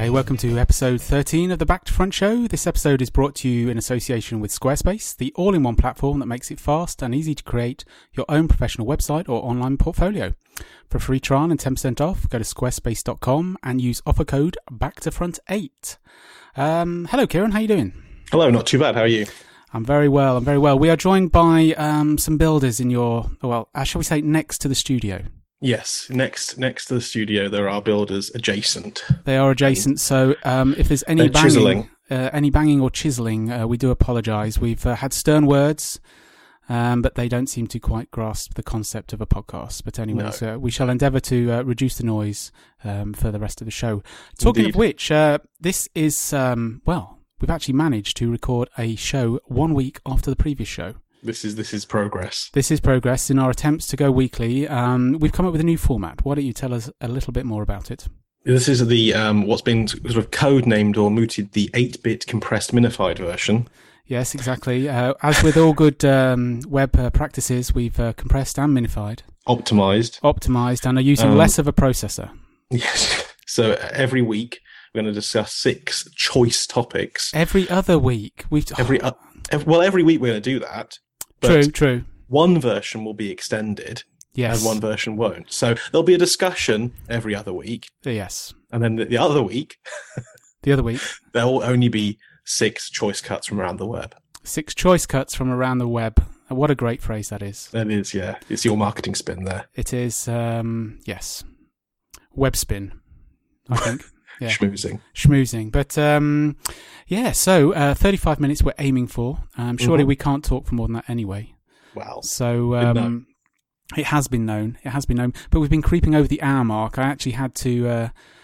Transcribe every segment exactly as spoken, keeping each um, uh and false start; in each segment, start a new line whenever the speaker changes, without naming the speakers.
Hi, welcome to episode thirteen of the Back to Front show. This episode is brought to you in association with Squarespace, the all-in-one platform that makes it fast and easy to create your own professional website or online portfolio. For a free trial and ten percent off, go to squarespace dot com and use offer code back to front eight. Um, hello, Kieran. How you doing?
Hello, not too bad. How are you?
I'm very well. I'm very well. We are joined by um, some builders in your, well, uh, shall we say, next to the studio.
Yes, next next to the studio there are builders adjacent.
They are adjacent, so um, if there's any
They're
banging,
chiseling.
Uh, any banging or chiseling, uh, we do apologise. We've uh, had stern words, um, but they don't seem to quite grasp the concept of a podcast. But anyway, so we shall endeavour to uh, reduce the noise um, for the rest of the show. Talking
Indeed.
of which, uh, this is, um, well, we've actually managed to record a show one week after the previous show.
This is this is progress.
This is progress in our attempts to go weekly. Um, we've come up with a new format. Why don't you tell us a little bit more about it?
This is the um, what's been sort of codenamed or mooted the eight-bit compressed minified version.
Yes, exactly. Uh, as with all good um, web uh, practices, we've uh, compressed and minified,
Optimized.
Optimized, and are using
Um,
less of a processor.
Yes. So uh, every week we're going to discuss six choice topics.
Every other week, we've
Every uh, ev- well, every week we're going to do that. But
true, true.
one version will be extended.
Yes,
And one version won't. So there'll be a discussion every other week.
yes.
And then the, the other week,
The other week,
there will only be six choice cuts from around the web.
six choice cuts from around the web. Uh, What a great phrase that is.
That is, yeah. It's your marketing spin there.
It is. Um, yes, web spin. I think. Yeah.
Schmoozing.
Schmoozing. But um, yeah, so uh, thirty-five minutes we're aiming for. Um, surely
Mhm.
we can't talk for more than that anyway.
Wow.
So
Been
um,
known.
it has been known. It has been known. But we've been creeping over the hour mark. I actually had to uh,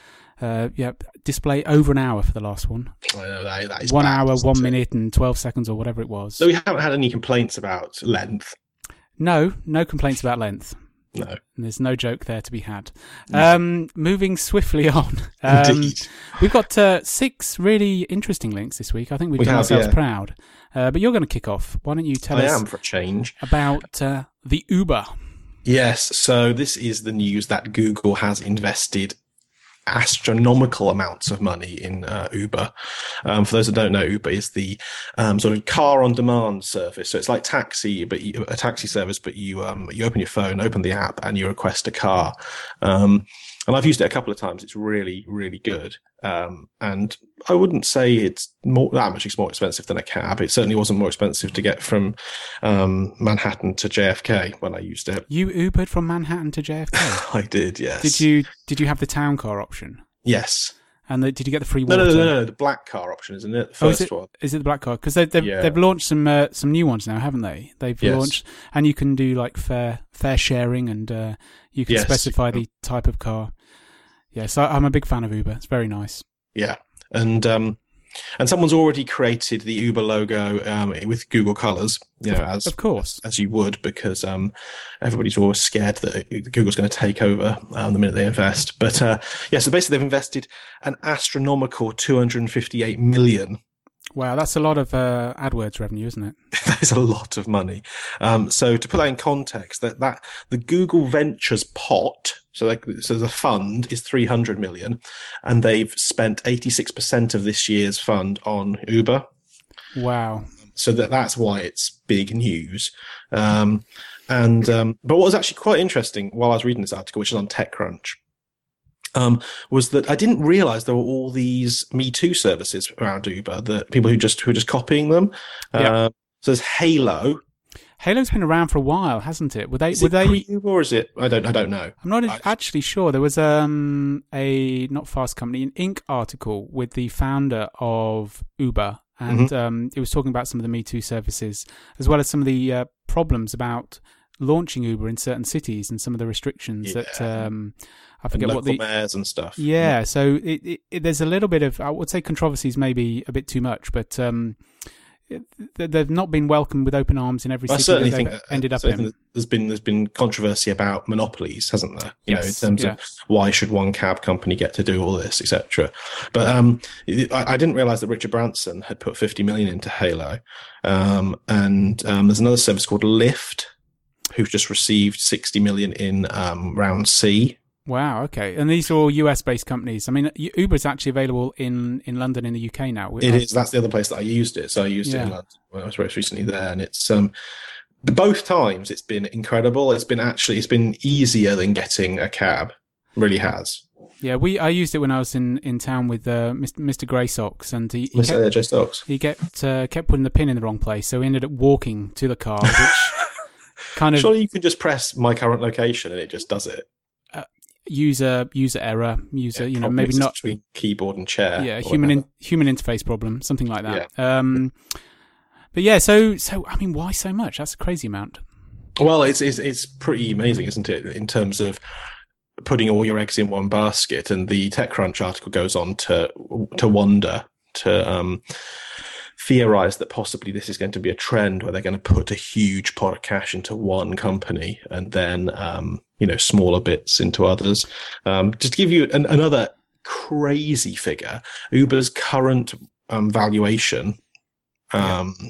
uh, yeah, display over an hour for the last one.
I know, that, that is
One
bad,
hour,
isn't
one
it?
minute and twelve seconds or whatever it was.
So we haven't had any complaints about length.
No, no complaints about length.
No.
And there's no joke there to be had.
No.
Um, moving swiftly on. Um,
Indeed.
We've got uh, six really interesting links this week. I think we've
We
done
have,
ourselves
yeah.
proud. Uh, but you're going to kick off. Why don't you tell
I
us
am for a change.
about uh, the Uber?
Yes. So this is the news that Google has invested astronomical amounts of money in uh, Uber. Um, for those that don't know, Uber is the um, sort of car on demand service. So it's like taxi, but you, a taxi service, but you um, you open your phone, open the app, and you request a car. Um, and I've used it a couple of times. It's really, really good. Um, and I wouldn't say it's more that much more expensive than a cab. It certainly wasn't more expensive to get from um, Manhattan to J F K when I used it.
You Ubered from Manhattan to J F K.
I did, yes.
Did you Did you have the town car option?
Yes.
And the, did you get the free
No,
water?
no, no, no, no. The black car option, isn't it? The
Oh, is
first
it,
one.
is it the black car? Because they've they've,
Yeah.
they've launched some uh, some new ones now, haven't they? They've
Yes.
launched, and you can do like fare fare sharing, and uh, you can
Yes,
specify
you can.
the type of car. Yes, I, I'm a big fan of Uber. It's very nice.
Yeah. And um, and someone's already created the Uber logo um, with Google Colors, you know, as
Of course.
as you would, because um, everybody's always scared that Google's going to take over um, the minute they invest. But uh, yeah, so basically they've invested an astronomical two hundred fifty-eight million.
Wow, that's a lot of uh, AdWords revenue, isn't it?
That is a lot of money. Um, so to put that in context, that, that the Google Ventures pot, so like, so the fund is three hundred million, and they've spent eighty-six percent of this year's fund on Uber.
Wow.
So that that's why it's big news. Um, and um, but what was actually quite interesting while I was reading this article, which is on TechCrunch, um, was that I didn't realize there were all these Me Too services around Uber, that people who just who are just copying them.
Yeah.
Uh, so there's Halo.
Halo's been around for a while, hasn't it? Were they?
Is
Were
it
they?
pre-Uber or is it? I don't. I don't know.
I'm not
I-
actually sure. There was um a not Fast Company, an Inc article with the founder of Uber, and
Mm-hmm.
um, it was talking about some of the Me Too services, as well as some of the uh, problems about launching Uber in certain cities and some of the restrictions
Yeah.
that um, I
And
forget
local
what the
mayors and stuff.
yeah. So it, it, it, there's a little bit of, I would say, controversies maybe a bit too much, but um, it, they've not been welcomed with open arms in every
I
city
certainly
that
think
they've
that,
ended up
certainly
in.
think that there's been there's been controversy about monopolies, hasn't there? You
Yes,
know, in terms
yeah.
of why should one cab company get to do all this, et cetera. But um, I, I didn't realize that Richard Branson had put fifty million into Halo, um, and um, there's another service called Lyft, who've just received sixty million in um, round C.
Wow. Okay. And these are all U S-based companies. I mean, Uber is actually available in, in London, in the U K now.
It is. That's the other place that I used it. So I used yeah. it in London when I was most recently there, and it's um, both times it's been incredible. It's been actually it's been easier than getting a cab. It really has.
Yeah, we I used it when I was in, in town with uh, Mister Grey Socks, and he, he
Mister
kept,
J Stocks.
he kept uh, kept putting the pin in the wrong place, so we ended up walking to the car, which kind of
surely you can just press my current location and it just does it.
Uh, user user error, user yeah, you know maybe not
between keyboard and chair.
Yeah, human in, human interface problem, something like that. Yeah. Um, but yeah, so so I mean, why so much? That's a crazy amount.
Well, it's it's it's pretty amazing, isn't it? In terms of putting all your eggs in one basket, and the TechCrunch article goes on to to wonder, to um, theorize that possibly this is going to be a trend where they're going to put a huge pot of cash into one company and then um, you know smaller bits into others. Um, just to give you an, another crazy figure, Uber's current um, valuation um, yeah.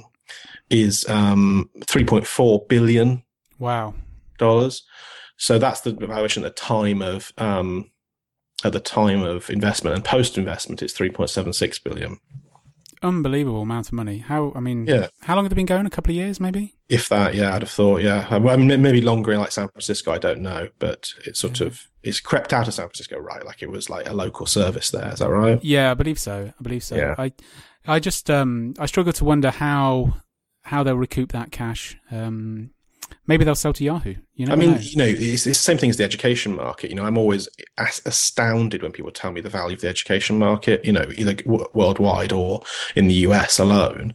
is um, three point four billion.
Wow.
Dollars. So that's the valuation at the time of um, at the time of investment, and post investment it's three point seven six billion.
Unbelievable amount of money. How I mean,
yeah.
How long have they been going? A couple of years, maybe.
If that, yeah, I'd have thought, yeah. I mean, maybe longer in like San Francisco. I don't know, but it's sort yeah. of it's crept out of San Francisco, right? Like it was like a local service there. Is that right?
Yeah, I believe so. I believe so.
Yeah.
I I just um I struggle to wonder how how they'll recoup that cash. Um, Maybe they'll sell to Yahoo. You know,
I mean,
know.
you know, it's, it's the same thing as the education market. You know, I'm always astounded when people tell me the value of the education market. You know, either w- worldwide or in the U S alone.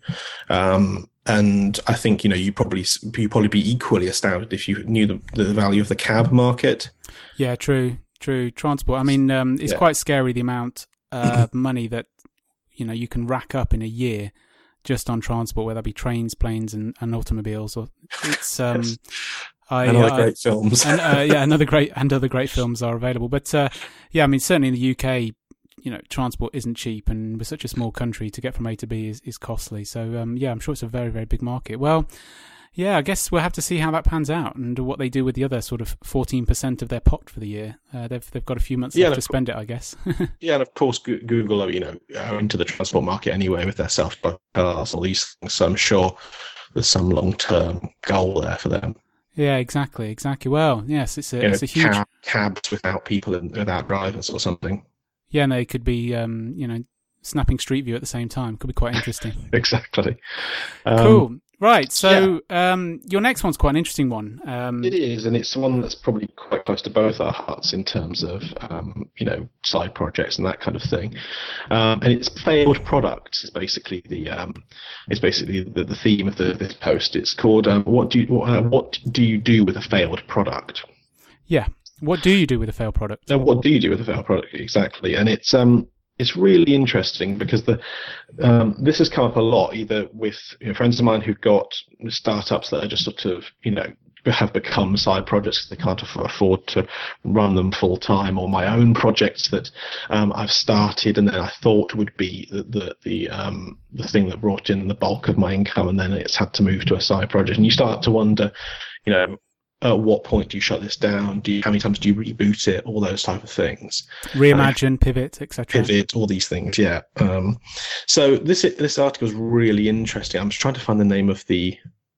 Um, and I think you know, you probably you probably be equally astounded if you knew the, the value of the cab market.
Yeah, true, true. Transport. I mean, um, it's yeah. quite scary the amount of money that you know you can rack up in a year just on transport, whether that be trains, planes, and, and automobiles. Or it's um,
yes.
I,
and other
uh,
great films.
and, uh, yeah, another great and other great films are available. But uh, yeah, I mean, certainly in the U K, you know, transport isn't cheap, and we're such a small country, to get from A to B is, is costly. So um, yeah, I'm sure it's a very very big market. Well, yeah, I guess we'll have to see how that pans out and what they do with the other sort of fourteen percent of their pot for the year. Uh, they've they've got a few months yeah, left to spend it, I guess.
Yeah, and of course Google are, you know, are into the transport market anyway with their self-driving cars, all these things. So I'm sure there's some long-term goal there for them.
Yeah, exactly, exactly. Well, yes, it's a,
you know,
it's a huge...
Cab, cabs without people and without drivers or something.
Yeah, and they could be, um, you know, snapping Street View at the same time. Could be quite interesting.
Exactly. Um,
cool. Right, so yeah. um, your next one's quite an interesting one. Um,
it is, and it's one that's probably quite close to both our hearts in terms of, um, you know, side projects and that kind of thing. Um, and it's failed products is basically the um, it's basically the, the theme of the, this post. It's called um, what do you uh, what do you do with a failed product?
Yeah, what do you do with a failed product?
Now, what do you do with a failed product exactly? And it's um. It's really interesting because the um, this has come up a lot, either with you know, friends of mine who've got startups that are just sort of, you know, have become side projects because they can't afford to run them full time, or my own projects that um, I've started and then I thought would be the the the, um, the thing that brought in the bulk of my income, and then it's had to move to a side project. And you start to wonder, you know, at what point do you shut this down? Do you, how many times do you reboot it? All those type of things.
Reimagine, uh, pivot, et cetera.
Pivot, all these things, yeah. Um, so this this article is really interesting. I'm just trying to find the name of the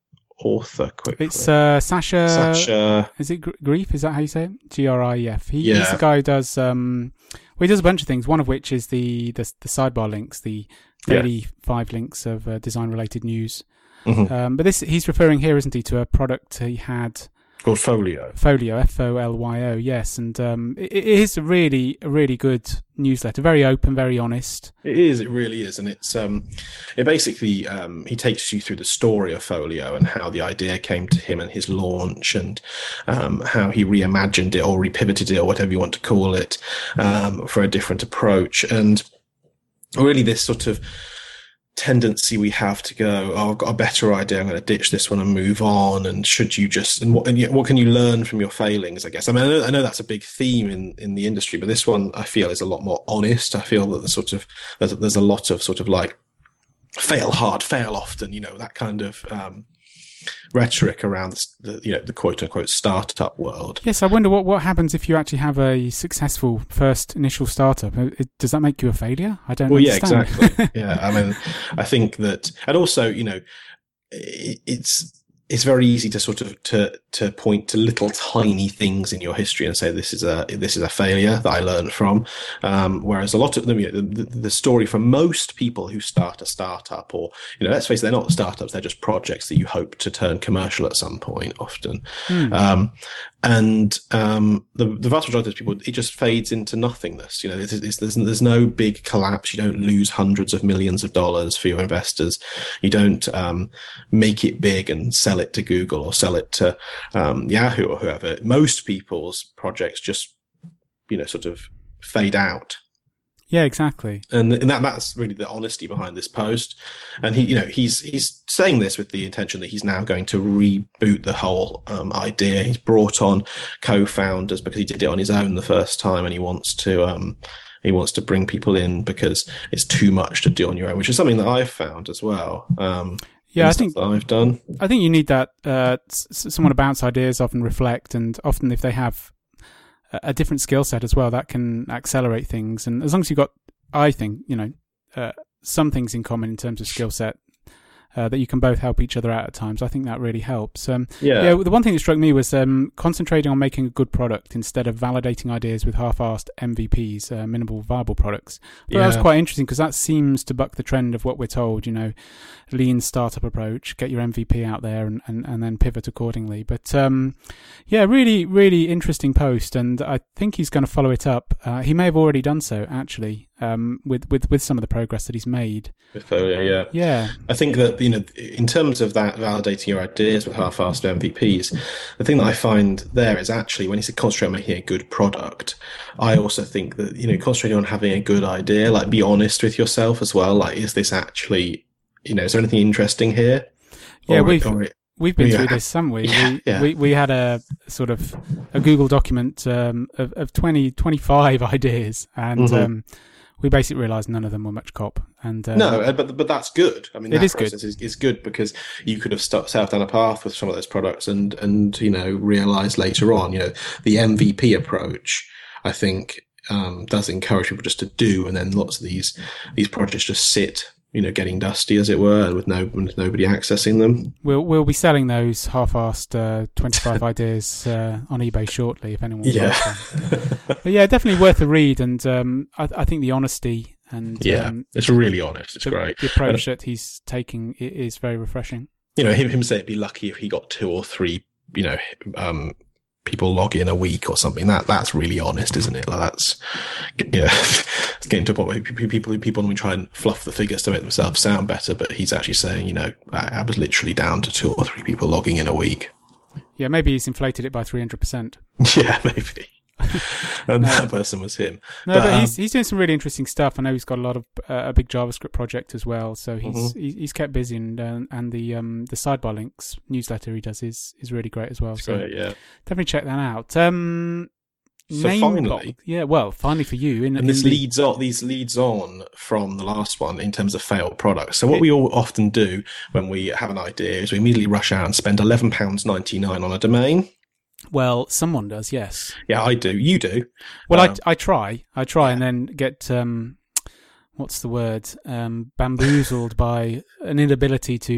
author quickly.
It's uh, Sasha.
Sasha.
Is it Grief? Is that how you say it? G R I E F. He,
yeah.
He's the guy who does. Um, well, he does a bunch of things. One of which is the the, the sidebar links, the thirty-five yeah. links of uh, design related news.
Mm-hmm.
Um, but this he's referring here, isn't he, to a product he had.
Called Folio.
Folio, F O L Y O, yes. And um, it, it is a really, a really good newsletter. Very open, very honest.
It is, it really is. And it's, um, it basically, um, he takes you through the story of Folio and how the idea came to him and his launch, and um, how he reimagined it or repivoted it or whatever you want to call it, um, for a different approach. And really this sort of tendency we have to go, oh, I've got a better idea, I'm going to ditch this one and move on. And should you just, and what, and yet, what can you learn from your failings, I guess? I mean, I know, I know that's a big theme in, in the industry, but this one I feel is a lot more honest. I feel that the sort of, there's, there's a lot of sort of like fail hard, fail often, you know, that kind of, um, rhetoric around the, you know, the quote unquote startup world.
Yes, I wonder what, what happens if you actually have a successful first initial startup. It, does that make you a failure? I don't.
Well,
understand.
yeah, exactly. yeah, I mean, I think that, and also, you know, it, it's. It's very easy to sort of to to point to little tiny things in your history and say this is a this is a failure that I learned from. Um, whereas a lot of them, you know, the, the story for most people who start a startup, or you know, let's face it, they're not startups; they're just projects that you hope to turn commercial at some point. Often, mm. um, and um, the the vast majority of people, it just fades into nothingness. You know, it's, it's, there's there's no big collapse. You don't lose hundreds of millions of dollars for your investors. You don't um, make it big and sell it to Google or sell it to um, Yahoo or whoever. Most people's projects just, you know, sort of fade out.
Yeah, exactly.
And, and that that's really the honesty behind this post. And he, you know, he's he's saying this with the intention that he's now going to reboot the whole um, idea. He's brought on co-founders because he did it on his own the first time, and he wants to um, he wants to bring people in because it's too much to do on your own, which is something that I've found as well. Um,
Yeah, I think
I've done.
I think you need that uh, someone to bounce ideas off and reflect, and often if they have a different skill set as well, that can accelerate things. And as long as you've got, I think, you know, uh, some things in common in terms of skill set, uh, that you can both help each other out at times, I think that really helps. Um,
yeah.
yeah. The one thing that struck me was um, concentrating on making a good product instead of validating ideas with half-assed M V Ps, uh, minimal viable products. But yeah. That was quite interesting because that seems to buck the trend of what we're told, you know, lean startup approach, get your M V P out there and, and, and then pivot accordingly. But um, yeah, really, really interesting post. And I think he's going to follow it up. Uh, he may have already done so, actually, um, with, with, with some of the progress that he's made.
Portfolio, yeah.
Yeah.
I think that, you know, in terms of that validating your ideas with half-assed M V Ps, the thing that I find there is actually when he said concentrate on making a good product, I also think that, you know, concentrating on having a good idea, like be honest with yourself as well. Like, is this actually, you know, is there anything interesting here?
Yeah,
or,
we've
or,
we've been
yeah.
through this, haven't we?
Yeah,
we,
yeah.
we we had a sort of a Google document um, of, of twenty, twenty-five ideas, and
mm-hmm.
um, we basically realised none of them were much cop. And uh,
no, but but that's good. I mean,
it
that
is
process
good.
Is, is good because you could have st- set down a path with some of those products and and you know realised later on, you know, the M V P approach, I think, um, does encourage people just to do, and then lots of these these projects just sit, you know, getting dusty, as it were, with no with nobody accessing them.
We'll we'll be selling those half-assed uh, twenty-five ideas uh, on eBay shortly if anyone wants
yeah.
them. But yeah, definitely worth a read, and um, I, I think the honesty and
yeah,
um,
it's really honest. It's
the,
great.
The approach that he's taking is very refreshing.
You know, him him say it'd be lucky if he got two or three, you know, um, people log in a week or something. That that's really honest, isn't it? Like that's, yeah, it's getting to a point where people people normally try and fluff the figures to make themselves sound better, but he's actually saying, you know, I, I was literally down to two or three people logging in a week.
Yeah, maybe he's inflated it by three hundred percent.
Yeah, maybe. And no. That person was him.
No, but, but um, he's he's doing some really interesting stuff. I know he's got a lot of uh, a big JavaScript project as well, so he's mm-hmm. he's kept busy, and uh, and the um the sidebar links newsletter he does is is really great as well.
That's
so
great, yeah,
definitely check that out. Um,
so finally,
block. yeah, well, finally for you, in,
and this
in the,
leads on these leads on from the last one in terms of failed products. So what it, we all often do when we have an idea is we immediately rush out and spend eleven pounds ninety-nine on a domain.
Well, someone does, yes.
Yeah, I do. You do.
Well,
um,
I I try, I try, yeah. and then get um, what's the word? Um, bamboozled by an inability to